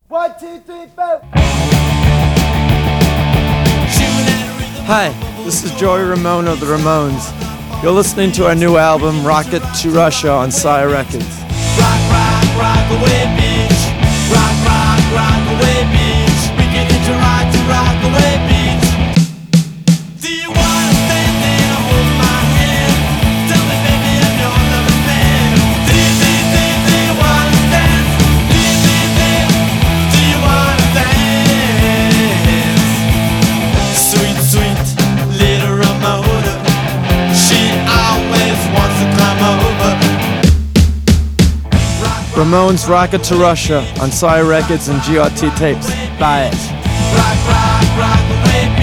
1, 2, 3, 4. Hi, this is Joey Ramone of the Ramones. You're listening to our new album, Rocket to Russia, on Sire Records. Rock, rock, rock away, bitch. Rock, rock, rock away, bitch. We can hit you rock away, bitch. Do you wanna stand there and hold my hand? Tell me, baby, I'm your loving man. Do you wanna dance? Do you wanna dance? Sweet, sweet little Ramona. She always wants to climb over. Ramones Rocket to Russia on Sire Records and GRT tapes. Buy it. Rock, rock, rock away.